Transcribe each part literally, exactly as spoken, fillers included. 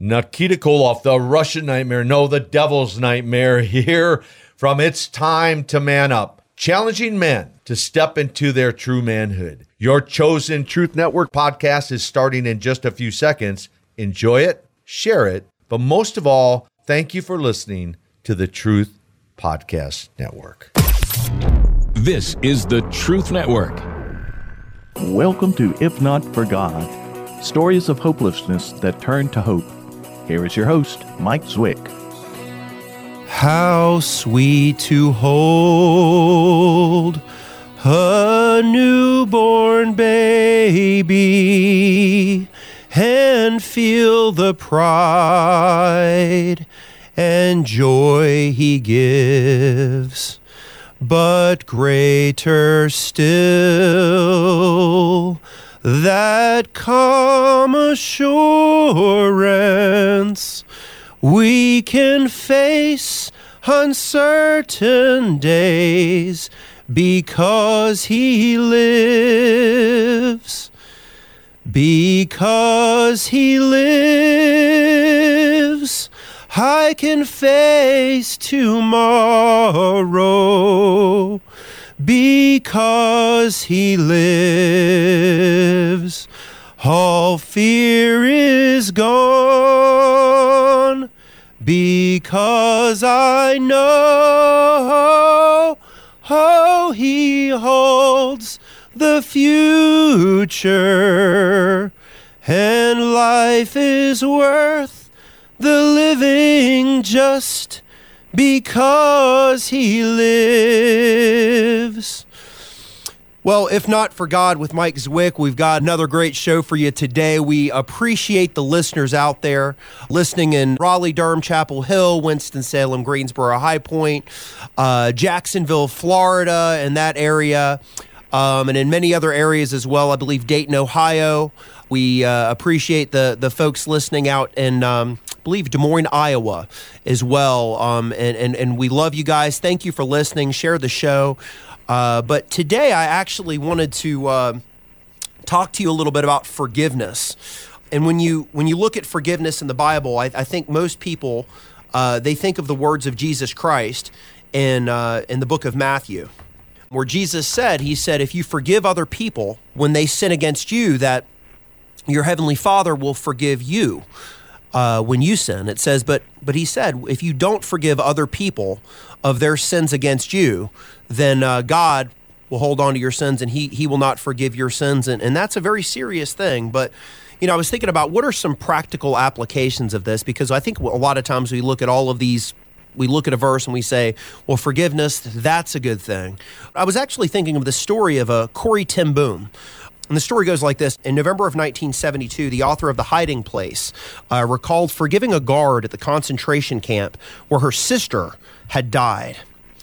Nikita Koloff, the Russian nightmare, no, the devil's nightmare, here from It's Time to Man Up, challenging men to step into their true manhood. Your chosen Truth Network podcast is starting in just a few seconds. Enjoy it, share it, but most of all, thank you for listening to the Truth Podcast Network. This is the Truth Network. Welcome to If Not For God, stories of hopelessness that turn to hope. Here is your host, Mike Zwick. How sweet to hold a newborn baby and feel the pride and joy he gives. But greater still, that calm assurance we can face uncertain days because he lives. Because he lives, I can face tomorrow. Because he lives, all fear is gone. Because I know, oh, he holds the future, and life is worth the living just because he lives. Well, if not for God with Mike Zwick, we've got another great show for you today. We appreciate the listeners out there listening in Raleigh, Durham, Chapel Hill, Winston-Salem, Greensboro, High Point, uh, Jacksonville, Florida, and that area, um, and in many other areas as well. I believe Dayton, Ohio. We uh, appreciate the the folks listening out in, um, I believe, Des Moines, Iowa as well. Um, and, and, and we love you guys. Thank you for listening. Share the show. Uh, but today I actually wanted to uh, talk to you a little bit about forgiveness. And when you when you look at forgiveness in the Bible, I, I think most people, uh, they think of the words of Jesus Christ in uh, in the book of Matthew, where Jesus said, he said, if you forgive other people when they sin against you, that your heavenly Father will forgive you uh, when you sin. It says, but but he said, if you don't forgive other people of their sins against you, then uh, God will hold on to your sins and he he will not forgive your sins. And, and that's a very serious thing. But, you know, I was thinking about what are some practical applications of this, because I think a lot of times we look at all of these, we look at a verse and we say, well, forgiveness, that's a good thing. I was actually thinking of the story of a Corrie ten Boom. And the story goes like this. In November of nineteen seventy-two, the author of The Hiding Place uh, recalled forgiving a guard at the concentration camp where her sister had died.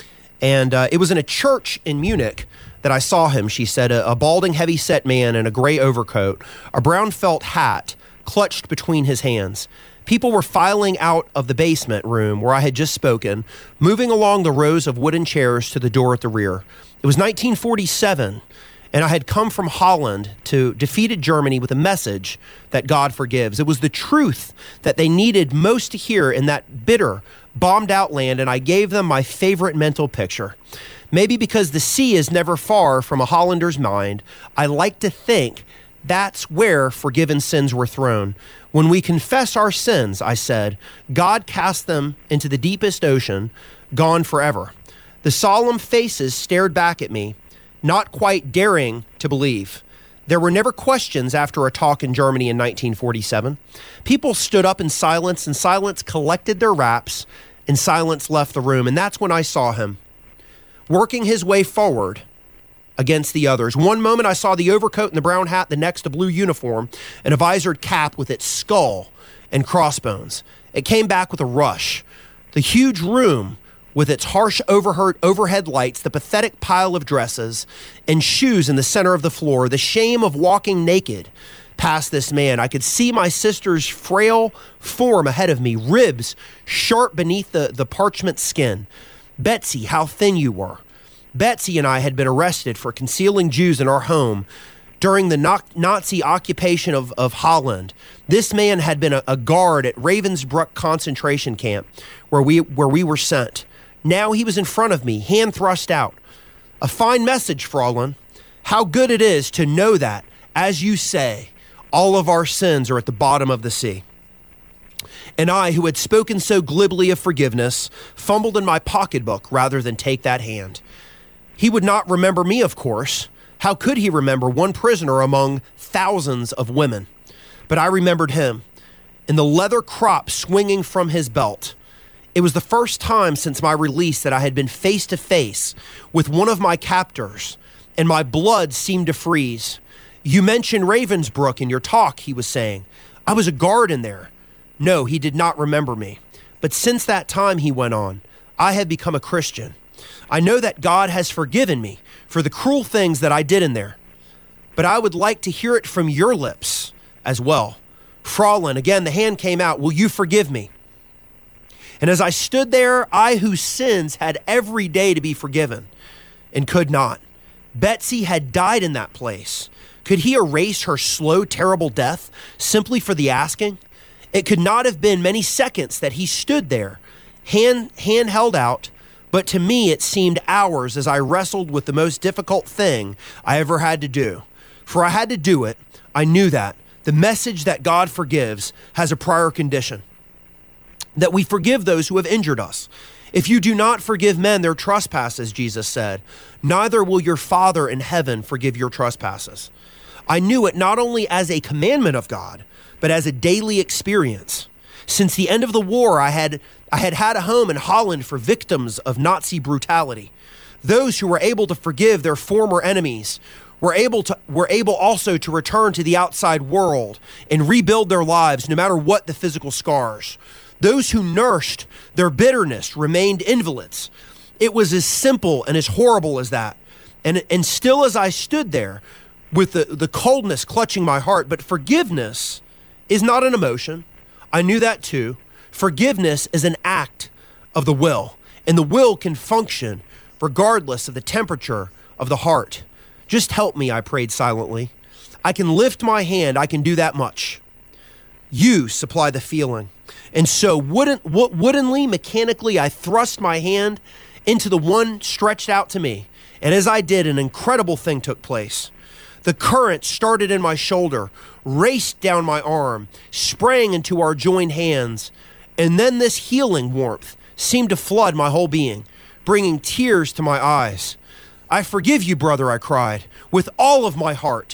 And uh, it was in a church in Munich that I saw him, she said, a, a balding, heavy-set man in a gray overcoat, a brown felt hat clutched between his hands. People were filing out of the basement room where I had just spoken, moving along the rows of wooden chairs to the door at the rear. It was nineteen forty-seven. And I had come from Holland to defeated Germany with a message that God forgives. It was the truth that they needed most to hear in that bitter, bombed-out land, and I gave them my favorite mental picture. Maybe because the sea is never far from a Hollander's mind, I like to think that's where forgiven sins were thrown. When we confess our sins, I said, God cast them into the deepest ocean, gone forever. The solemn faces stared back at me, not quite daring to believe. There were never questions after a talk in Germany in nineteen forty-seven. People stood up in silence, and silence collected their wraps, and silence left the room. And that's when I saw him, working his way forward against the others. One moment I saw the overcoat and the brown hat, the next a blue uniform and a visored cap with its skull and crossbones. It came back with a rush. The huge room with its harsh overhead lights, the pathetic pile of dresses and shoes in the center of the floor, the shame of walking naked past this man. I could see my sister's frail form ahead of me, ribs sharp beneath the, the parchment skin. Betsy, how thin you were. Betsy and I had been arrested for concealing Jews in our home During the no- Nazi occupation of, of Holland, this man had been a, a guard at Ravensbrück concentration camp where we where we were sent. Now he was in front of me, hand thrust out. A fine message, Fraulein. How good it is to know that, as you say, all of our sins are at the bottom of the sea. And I, who had spoken so glibly of forgiveness, fumbled in my pocketbook rather than take that hand. He would not remember me, of course. How could he remember one prisoner among thousands of women? But I remembered him, in the leather crop swinging from his belt. It was the first time since my release that I had been face to face with one of my captors, and my blood seemed to freeze. You mentioned Ravensbrück in your talk, he was saying. I was a guard in there. No, he did not remember me. But since that time, he went on, I have become a Christian. I know that God has forgiven me for the cruel things that I did in there. But I would like to hear it from your lips as well. Fraulein, again, the hand came out. Will you forgive me? And as I stood there, I whose sins had every day to be forgiven and could not. Betsy had died in that place. Could he erase her slow, terrible death simply for the asking? It could not have been many seconds that he stood there, hand, hand held out, but to me it seemed hours as I wrestled with the most difficult thing I ever had to do. For I had to do it. I knew that. The message that God forgives has a prior condition, that we forgive those who have injured us. If you do not forgive men their trespasses, Jesus said, neither will your Father in heaven forgive your trespasses. I knew it not only as a commandment of God, but as a daily experience. Since the end of the war, I had I had had a home in Holland for victims of Nazi brutality. Those who were able to forgive their former enemies were able to were able also to return to the outside world and rebuild their lives no matter what the physical scars. Those who nursed their bitterness remained invalids. It was as simple and as horrible as that. And, and still as I stood there with the, the coldness clutching my heart, but forgiveness is not an emotion. I knew that too. Forgiveness is an act of the will, and the will can function regardless of the temperature of the heart. Just help me, I prayed silently. I can lift my hand, I can do that much. You supply the feeling. And so wooden, woodenly, mechanically, I thrust my hand into the one stretched out to me. And as I did, an incredible thing took place. The current started in my shoulder, raced down my arm, sprang into our joined hands. And then this healing warmth seemed to flood my whole being, bringing tears to my eyes. I forgive you, brother, I cried, with all of my heart.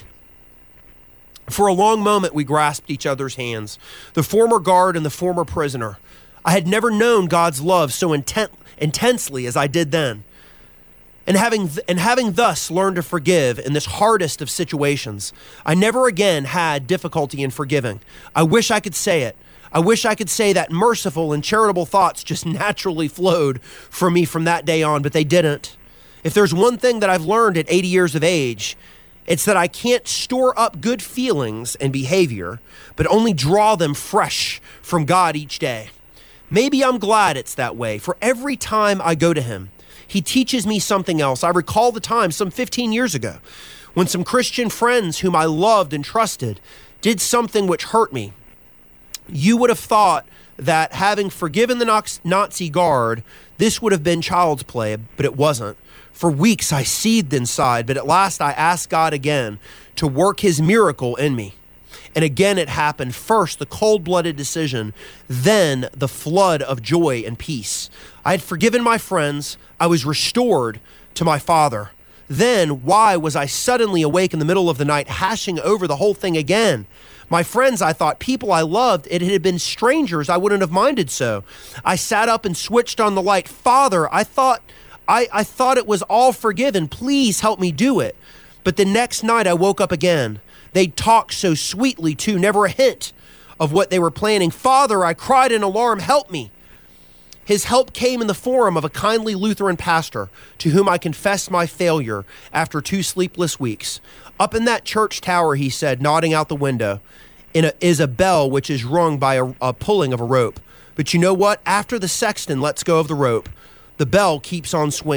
For a long moment, we grasped each other's hands, the former guard and the former prisoner. I had never known God's love so intent, intensely as I did then. And having, and having thus learned to forgive in this hardest of situations, I never again had difficulty in forgiving. I wish I could say it. I wish I could say that merciful and charitable thoughts just naturally flowed from me from that day on, but they didn't. If there's one thing that I've learned at eighty years of age, it's that I can't store up good feelings and behavior, but only draw them fresh from God each day. Maybe I'm glad it's that way, for every time I go to him, he teaches me something else. I recall the time some fifteen years ago when some Christian friends whom I loved and trusted did something which hurt me. You would have thought that having forgiven the Nazi guard, this would have been child's play, but it wasn't. For weeks I seethed inside, but at last I asked God again to work his miracle in me. And again it happened. First, the cold-blooded decision, then the flood of joy and peace. I had forgiven my friends. I was restored to my Father. Then why was I suddenly awake in the middle of the night, hashing over the whole thing again? My friends, I thought, people I loved, it had been strangers, I wouldn't have minded so. I sat up and switched on the light. Father, I thought... I, I thought it was all forgiven. Please help me do it. But the next night I woke up again. They talked so sweetly too, never a hint of what they were planning. Father, I cried in alarm, help me. His help came in the form of a kindly Lutheran pastor to whom I confessed my failure after two sleepless weeks. Up in that church tower, he said, nodding out the window, in a, is a bell which is rung by a, a pulling of a rope. But you know what? After the sexton lets go of the rope, the bell keeps on swinging,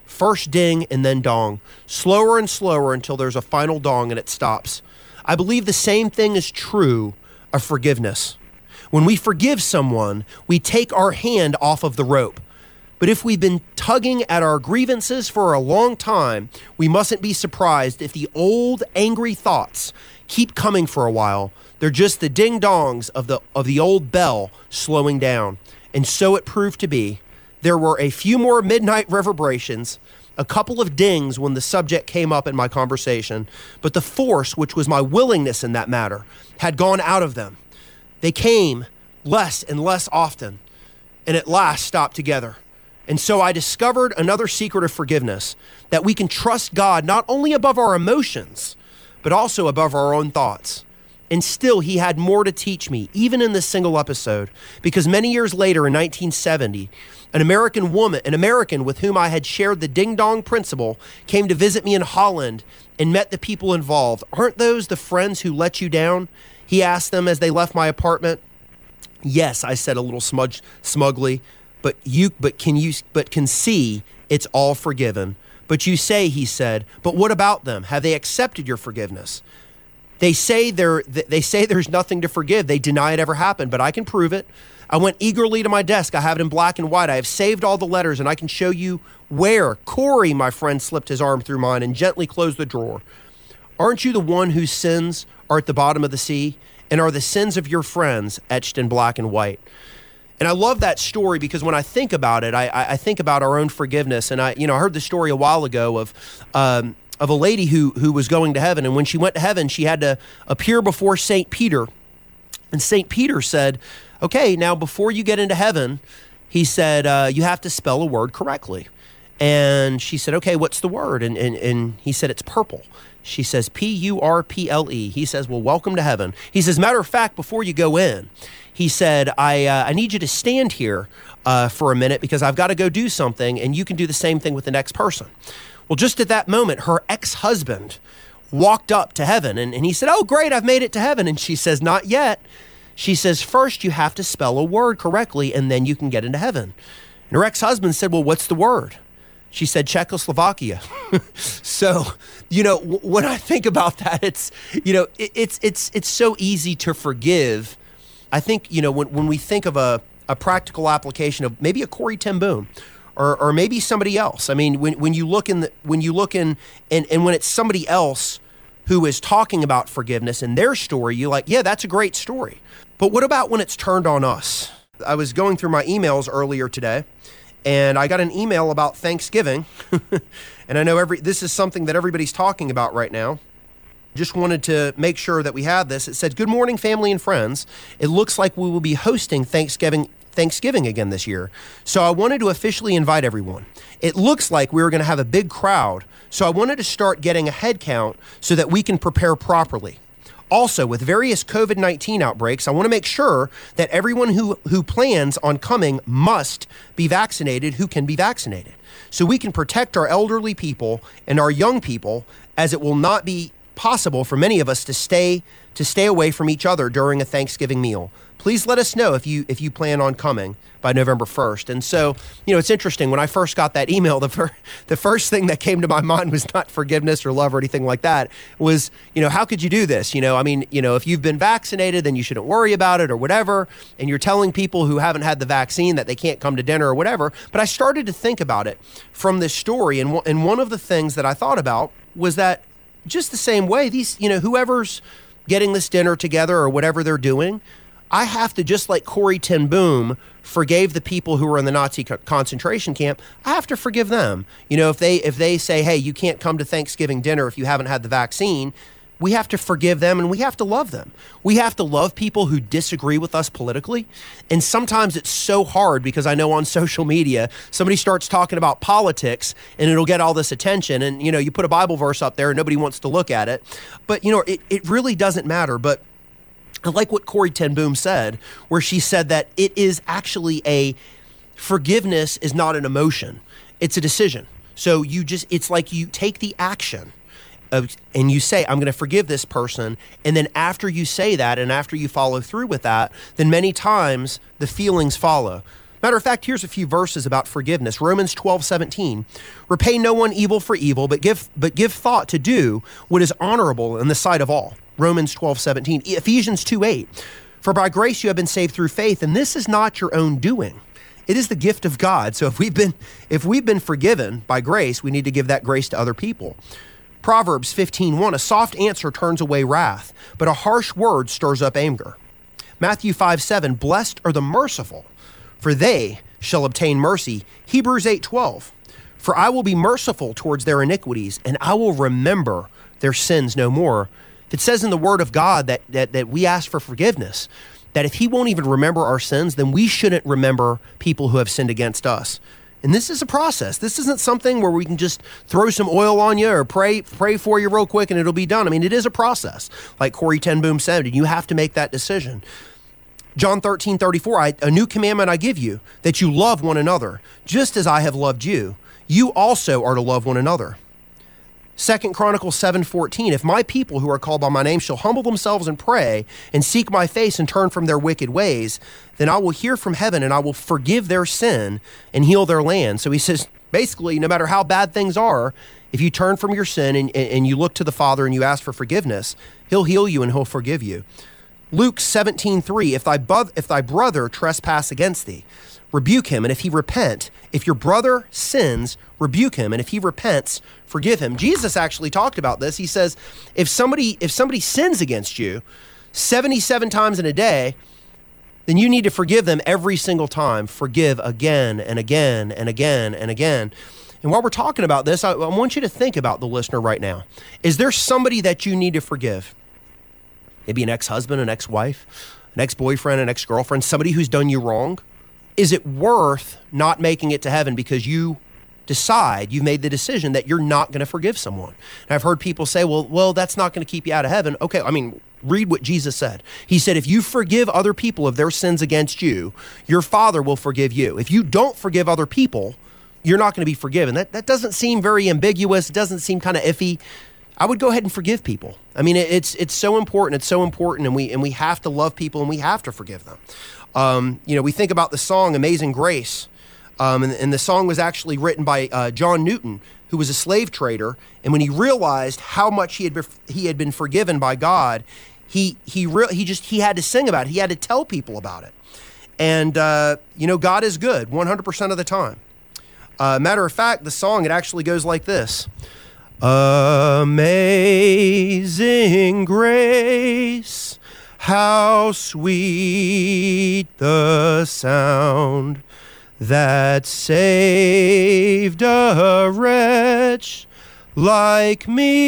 First ding and then dong. Slower and slower until there's a final dong and it stops. I believe the same thing is true of forgiveness. When we forgive someone, we take our hand off of the rope. But if we've been tugging at our grievances for a long time, we mustn't be surprised if the old angry thoughts keep coming for a while. They're just the ding-dongs of the of the old bell slowing down. And so it proved to be. There were a few more midnight reverberations, a couple of dings when the subject came up in my conversation, but the force, which was my willingness in that matter, had gone out of them. They came less and less often, and at last stopped together. And so I discovered another secret of forgiveness, that we can trust God not only above our emotions, but also above our own thoughts. And still, he had more to teach me, even in this single episode, because many years later in nineteen seventy, an American woman, an American with whom I had shared the ding-dong principle, came to visit me in Holland and met the people involved. Aren't those the friends who let you down? He asked them as they left my apartment. Yes, I said a little smudge, smugly, but you, but can you, but can see it's all forgiven. But you say, he said, but what about them? Have they accepted your forgiveness? They say there, they say there's nothing to forgive. They deny it ever happened, but I can prove it. I went eagerly to my desk. I have it in black and white. I have saved all the letters, and I can show you where. Corey, my friend, slipped his arm through mine and gently closed the drawer. Aren't you the one whose sins are at the bottom of the sea, and are the sins of your friends etched in black and white? And I love that story because when I think about it, I, I think about our own forgiveness. And I, you know, I heard the story a while ago of, um, of a lady who who was going to heaven. And when she went to heaven, she had to appear before Saint Peter. And Saint Peter said, okay, now before you get into heaven, he said, uh, you have to spell a word correctly. And she said, okay, what's the word? And, and, and he said, it's purple. She says, P U R P L E. He says, well, welcome to heaven. He says, matter of fact, before you go in, he said, I uh, I need you to stand here uh, for a minute because I've got to go do something, and you can do the same thing with the next person. Well, just at that moment, her ex-husband walked up to heaven, and, and he said, oh, great, I've made it to heaven. And she says, not yet. She says, first you have to spell a word correctly, and then you can get into heaven. And her ex-husband said, well, what's the word? She said, Czechoslovakia. So, you know, w- when I think about that, it's, you know, it, it's it's it's so easy to forgive. I think, you know, when, when we think of a, a practical application of maybe a Corey ten Boom or or maybe somebody else. I mean, when when you look in the, when you look in and, and when it's somebody else who is talking about forgiveness in their story, you're like, yeah, that's a great story. But what about when it's turned on us? I was going through my emails earlier today, and I got an email about Thanksgiving. And I know every this is something that everybody's talking about right now. Just wanted to make sure that we had this. It said, good morning, family and friends. It looks like we will be hosting Thanksgiving Thanksgiving again this year. So I wanted to officially invite everyone. It looks like we were going to have a big crowd. So I wanted to start getting a head count so that we can prepare properly. Also, with various covid nineteen outbreaks, I want to make sure that everyone who, who plans on coming must be vaccinated who can be vaccinated, so we can protect our elderly people and our young people, as it will not be possible for many of us to stay to stay away from each other during a Thanksgiving meal. Please let us know if you if you plan on coming by November first. And so, you know, it's interesting. When I first got that email, the, fir- the first thing that came to my mind was not forgiveness or love or anything like that. It was, you know, how could you do this? You know, I mean, you know, if you've been vaccinated, then you shouldn't worry about it or whatever. And you're telling people who haven't had the vaccine that they can't come to dinner or whatever. But I started to think about it from this story. And, w- and one of the things that I thought about was that just the same way, these, you know, whoever's getting this dinner together or whatever they're doing, I have to, just like Corey ten Boom forgave the people who were in the Nazi co- concentration camp, I have to forgive them. You know, if they if they say, hey, you can't come to Thanksgiving dinner if you haven't had the vaccine, we have to forgive them and we have to love them. We have to love people who disagree with us politically. And sometimes it's so hard because I know on social media, somebody starts talking about politics and it'll get all this attention. And, you know, you put a Bible verse up there and nobody wants to look at it. But, you know, it, it really doesn't matter. But I like what Corey ten Boom said, where she said that it is actually a forgiveness is not an emotion. It's a decision. So you just, it's like you take the action of, and you say, I'm going to forgive this person. And then after you say that and after you follow through with that, then many times the feelings follow. Matter of fact, here's a few verses about forgiveness. Romans twelve seventeen. Repay no one evil for evil, but give but give thought to do what is honorable in the sight of all. Romans twelve seventeen. Ephesians two eight. For by grace you have been saved through faith, and this is not your own doing. It is the gift of God. So if we've been if we've been forgiven by grace, we need to give that grace to other people. Proverbs fifteen one. A soft answer turns away wrath, but a harsh word stirs up anger. Matthew five seven. Blessed are the merciful, for they shall obtain mercy. Hebrews eight twelve. For I will be merciful towards their iniquities, and I will remember their sins no more. It says in the Word of God that, that, that we ask for forgiveness, that if he won't even remember our sins, then we shouldn't remember people who have sinned against us. And this is a process. This isn't something where we can just throw some oil on you or pray pray for you real quick and it'll be done. I mean, it is a process. Like Corrie ten Boom said, and you have to make that decision. John thirteen thirty-four, I, a new commandment I give you, that you love one another, just as I have loved you. You also are to love one another. Second Chronicles seven fourteen, if my people who are called by my name shall humble themselves and pray and seek my face and turn from their wicked ways, then I will hear from heaven and I will forgive their sin and heal their land. So he says, basically, no matter how bad things are, if you turn from your sin and, and you look to the Father and you ask for forgiveness, he'll heal you and he'll forgive you. Luke seventeen three, if thy, bu- if thy brother trespass against thee, rebuke him, and if he repent, if your brother sins, rebuke him, and if he repents, forgive him. Jesus actually talked about this. He says, if somebody if somebody sins against you seventy-seven times in a day, then you need to forgive them every single time. Forgive again and again and again and again. And while we're talking about this, I, I want you to think about the listener right now. Is there somebody that you need to forgive? Maybe an ex-husband, an ex-wife, an ex-boyfriend, an ex-girlfriend, somebody who's done you wrong. Is it worth not making it to heaven because you decide, you've made the decision that you're not going to forgive someone? And I've heard people say, well, well, that's not going to keep you out of heaven. Okay, I mean, read what Jesus said. He said, if you forgive other people of their sins against you, your Father will forgive you. If you don't forgive other people, you're not going to be forgiven. That, that doesn't seem very ambiguous. It doesn't seem kind of iffy. I would go ahead and forgive people. I mean, it's it's so important. It's so important, and we and we have to love people, and we have to forgive them. Um, you know, we think about the song "Amazing Grace," um, and, and the song was actually written by uh, John Newton, who was a slave trader. And when he realized how much he had been, he had been forgiven by God, he he re- he just he had to sing about it. He had to tell people about it. And uh, you know, God is good one hundred percent of the time. Uh, matter of fact, the song, it actually goes like this. Amazing grace, how sweet the sound that saved a wretch like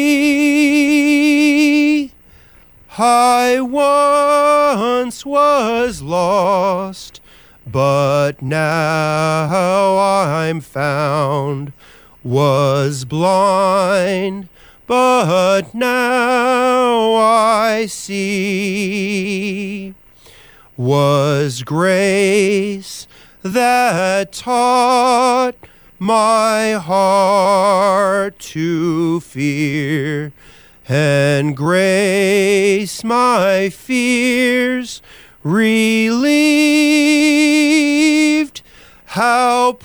me. I once was lost, but now I'm found. Was blind, but now I see. Was grace that taught my heart to fear, and grace my fears relieved. How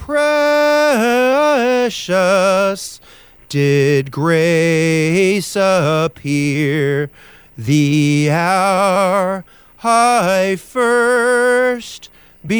precious did grace appear the hour I first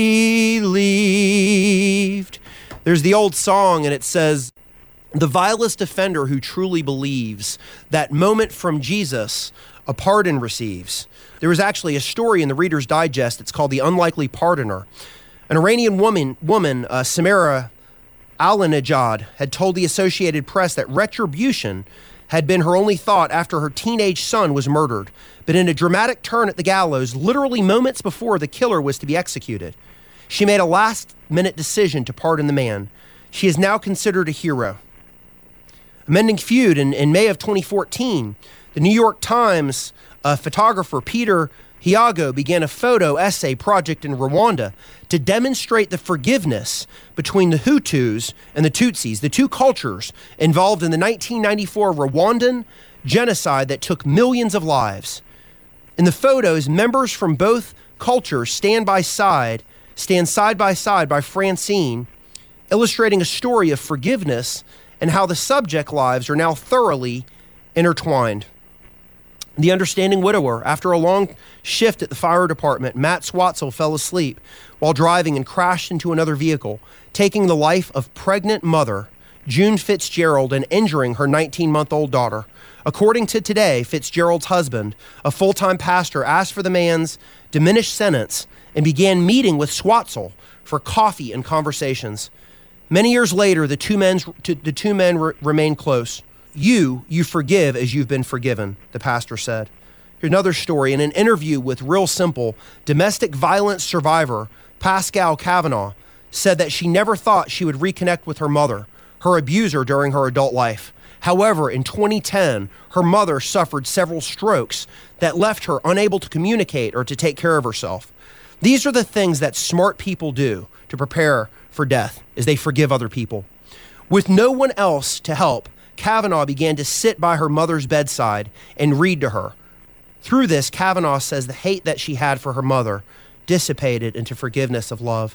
believed. There's the old song, and it says, the vilest offender who truly believes, that moment from Jesus a pardon receives. There was actually a story in the Reader's Digest. It's called The Unlikely Pardoner. An Iranian woman, woman uh, Samira Alanejad, had told the Associated Press that retribution had been her only thought after her teenage son was murdered. But in a dramatic turn at the gallows, literally moments before the killer was to be executed, she made a last-minute decision to pardon the man. She is now considered a hero. Amending feud in, in May of twenty fourteen, the New York Times uh, photographer Peter Hiago began a photo essay project in Rwanda to demonstrate the forgiveness between the Hutus and the Tutsis, the two cultures involved in the nineteen ninety-four Rwandan genocide that took millions of lives. In the photos, members from both cultures stand by side, stand side by side by Francine, illustrating a story of forgiveness and how the subject lives are now thoroughly intertwined. The understanding widower. After a long shift at the fire department, Matt Swatzel fell asleep while driving and crashed into another vehicle, taking the life of pregnant mother June Fitzgerald and injuring her nineteen-month-old daughter. According to Today, Fitzgerald's husband, a full-time pastor, asked for the man's diminished sentence and began meeting with Swatzel for coffee and conversations. Many years later, the two men, the two men re- remain close. You, you forgive as you've been forgiven, the pastor said. Here's another story. In an interview with Real Simple, domestic violence survivor Pascal Kavanaugh said that she never thought she would reconnect with her mother, her abuser during her adult life. However, in twenty ten, her mother suffered several strokes that left her unable to communicate or to take care of herself. These are the things that smart people do to prepare for death, is they forgive other people. With no one else to help, Kavanaugh began to sit by her mother's bedside and read to her. Through this, Kavanaugh says the hate that she had for her mother dissipated into forgiveness of love.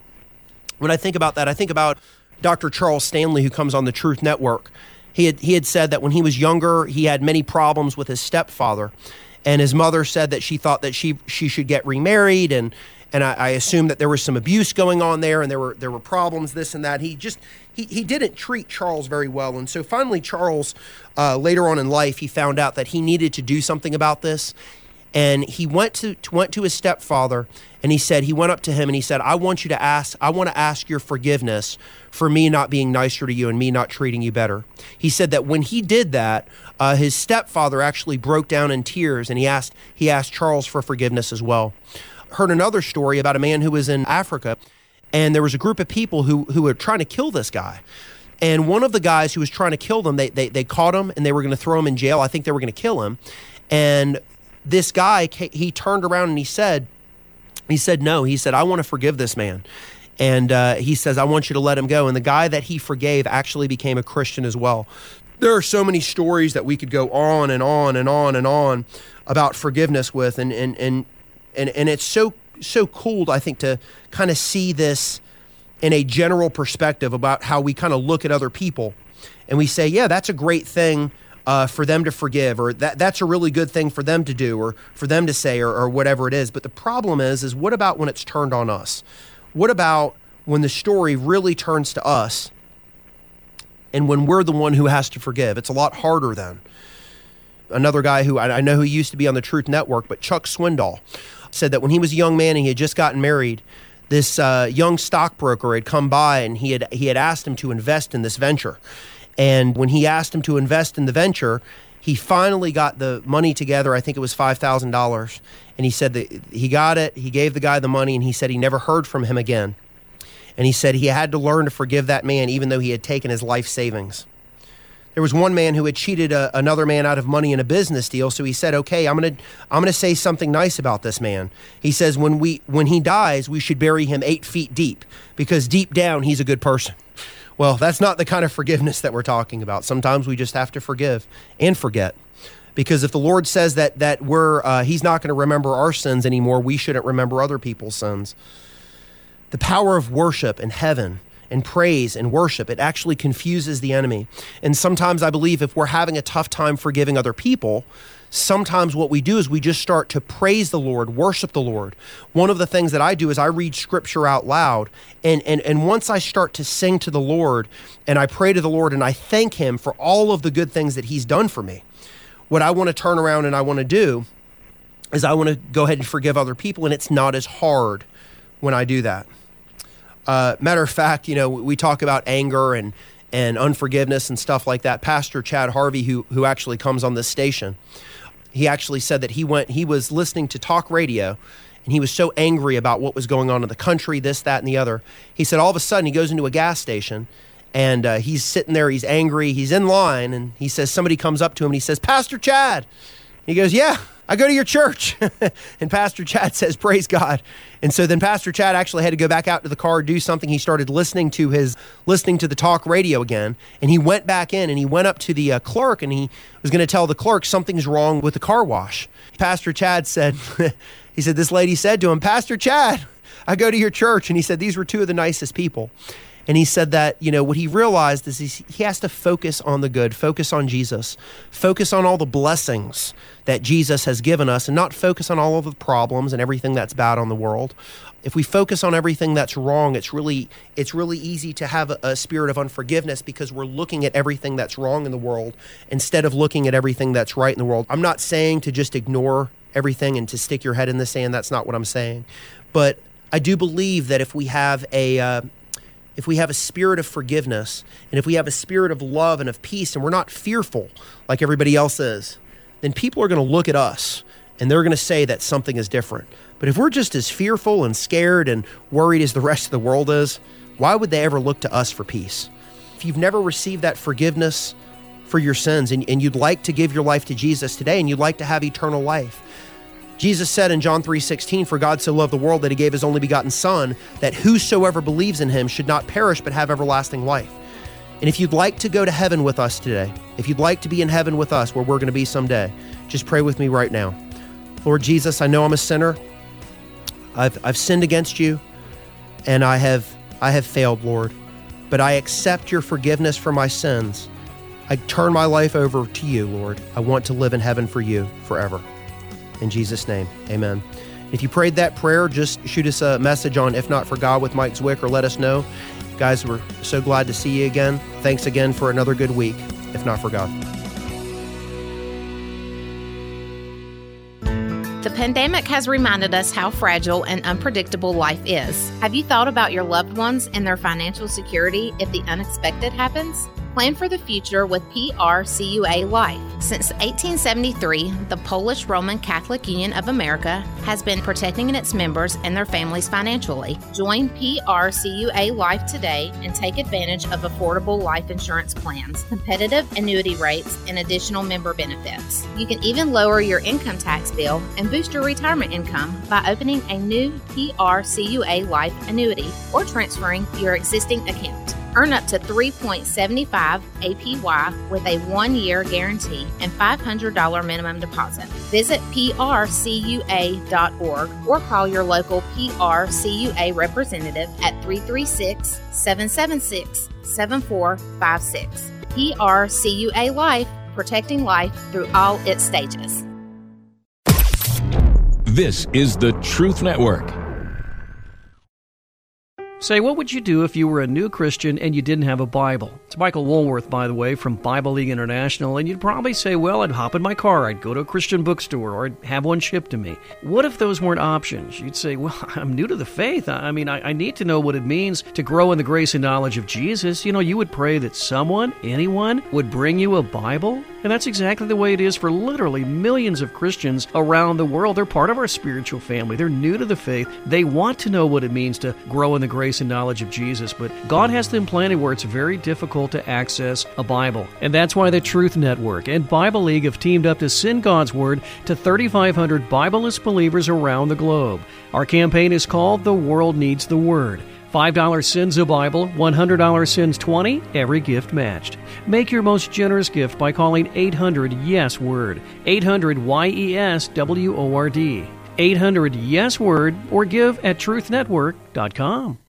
When I think about that, I think about Doctor Charles Stanley, who comes on the Truth Network. He had, he had said that when he was younger, he had many problems with his stepfather. And his mother said that she thought that she she should get remarried, and and I, I assumed that there was some abuse going on there, and there were there were problems, this and that. He just he he didn't treat Charles very well, and so finally Charles, uh, later on in life, he found out that he needed to do something about this, and he went to, to went to his stepfather, and he said he went up to him and he said, "I want you to ask I want to ask your forgiveness for me not being nicer to you and me not treating you better." He said that when he did that, uh, his stepfather actually broke down in tears, and he asked he asked Charles for forgiveness as well. Heard another story about a man who was in Africa, and there was a group of people who who were trying to kill this guy. And one of the guys who was trying to kill them, they they, they caught him, and they were going to throw him in jail. I think they were going to kill him. And this guy, he turned around and he said, he said, no, he said, "I want to forgive this man." And uh, he says, "I want you to let him go." And the guy that he forgave actually became a Christian as well. There are so many stories that we could go on and on and on and on about forgiveness with, and and and and, and it's so so cool, I think, to kind of see this in a general perspective about how we kind of look at other people, and we say, yeah, that's a great thing uh, for them to forgive, or that that's a really good thing for them to do, or for them to say, or, or whatever it is. But the problem is, is what about when it's turned on us? What about when the story really turns to us and when we're the one who has to forgive? It's a lot harder then. Another guy who I, I know who used to be on the Truth Network, but Chuck Swindoll, said that when he was a young man and he had just gotten married, this uh, young stockbroker had come by and he had he had asked him to invest in this venture. And when he asked him to invest in the venture, he finally got the money together. I think it was five thousand dollars. And he said that he got it. He gave the guy the money, and he said he never heard from him again. And he said he had to learn to forgive that man, even though he had taken his life savings. There was one man who had cheated a, another man out of money in a business deal. So he said, okay, I'm going to I'm going to say something nice about this man. He says, when we when he dies, we should bury him eight feet deep, because deep down, he's a good person. Well, that's not the kind of forgiveness that we're talking about. Sometimes we just have to forgive and forget. Because if the Lord says that that we're uh, he's not going to remember our sins anymore, we shouldn't remember other people's sins. The power of worship in heaven and praise and worship, it actually confuses the enemy. And sometimes I believe if we're having a tough time forgiving other people, sometimes what we do is we just start to praise the Lord, worship the Lord. One of the things that I do is I read scripture out loud. And, and, and once I start to sing to the Lord and I pray to the Lord and I thank him for all of the good things that he's done for me, what I want to turn around and I want to do is I want to go ahead and forgive other people, and it's not as hard when I do that. Uh, matter of fact, you know, we talk about anger and, and unforgiveness and stuff like that. Pastor Chad Harvey, who who actually comes on this station, he actually said that he went he was listening to talk radio, and he was so angry about what was going on in the country, this, that, and the other. He said all of a sudden he goes into a gas station, and uh, he's sitting there, he's angry, he's in line, and he says, somebody comes up to him and he says, "Pastor Chad." He goes, "Yeah, I go to your church." And Pastor Chad says, "Praise God." And so then Pastor Chad actually had to go back out to the car, do something. He started listening to his, listening to the talk radio again. And he went back in and he went up to the uh, clerk, and he was going to tell the clerk something's wrong with the car wash. Pastor Chad said, he said, this lady said to him, "Pastor Chad, I go to your church. And he said, these were two of the nicest people. And he said that, you know, what he realized is he's, he has to focus on the good, focus on Jesus, focus on all the blessings that Jesus has given us, and not focus on all of the problems and everything that's bad on the world. If we focus on everything that's wrong, it's really it's really easy to have a, a spirit of unforgiveness because we're looking at everything that's wrong in the world instead of looking at everything that's right in the world. I'm not saying to just ignore everything and to stick your head in the sand. That's not what I'm saying. But I do believe that if we have a... Uh, If we have a spirit of forgiveness, and if we have a spirit of love and of peace, and we're not fearful like everybody else is, then people are going to look at us and they're going to say that something is different. But if we're just as fearful and scared and worried as the rest of the world is, why would they ever look to us for peace? If you've never received that forgiveness for your sins, and, and you'd like to give your life to Jesus today, and you'd like to have eternal life, Jesus said in John three sixteen, "For God so loved the world that he gave his only begotten Son, that whosoever believes in him should not perish but have everlasting life." And if you'd like to go to heaven with us today, if you'd like to be in heaven with us where we're going to be someday, just pray with me right now. Lord Jesus, I know I'm a sinner. I've I've sinned against you, and I have I have failed, Lord. But I accept your forgiveness for my sins. I turn my life over to you, Lord. I want to live in heaven for you forever. In Jesus' name, amen. If you prayed that prayer, just shoot us a message on If Not For God with Mike Zwick, or let us know. Guys, we're so glad to see you again. Thanks again for another good week, If Not For God. The pandemic has reminded us how fragile and unpredictable life is. Have you thought about your loved ones and their financial security if the unexpected happens? Plan for the future with P R C U A Life. Since eighteen seventy-three, the Polish Roman Catholic Union of America has been protecting its members and their families financially. Join P R C U A Life today and take advantage of affordable life insurance plans, competitive annuity rates, and additional member benefits. You can even lower your income tax bill and boost your retirement income by opening a new P R C U A Life annuity or transferring your existing account. Earn up to three point seven five A P Y with a one-year guarantee and five hundred dollars minimum deposit. Visit P R C U A dot org or call your local P R C U A representative at three three six, seven seven six, seven four five six. P R C U A Life, protecting life through all its stages. This is the Truth Network. Say, what would you do if you were a new Christian and you didn't have a Bible? It's Michael Woolworth, by the way, from Bible League International, and you'd probably say, well, I'd hop in my car, I'd go to a Christian bookstore, or I'd have one shipped to me. What if those weren't options? You'd say, well, I'm new to the faith. I mean, I, I need to know what it means to grow in the grace and knowledge of Jesus. You know, you would pray that someone, anyone, would bring you a Bible. And that's exactly the way it is for literally millions of Christians around the world. They're part of our spiritual family. They're new to the faith. They want to know what it means to grow in the grace and knowledge of Jesus. But God has them planted where it's very difficult to access a Bible. And that's why the Truth Network and Bible League have teamed up to send God's Word to thirty-five hundred Bibleless believers around the globe. Our campaign is called The World Needs the Word. five dollars sends a Bible, one hundred dollars sends twenty, every gift matched. Make your most generous gift by calling eight hundred YES WORD, eight hundred Y E S W O R D, eight hundred YES WORD, or give at truth network dot com.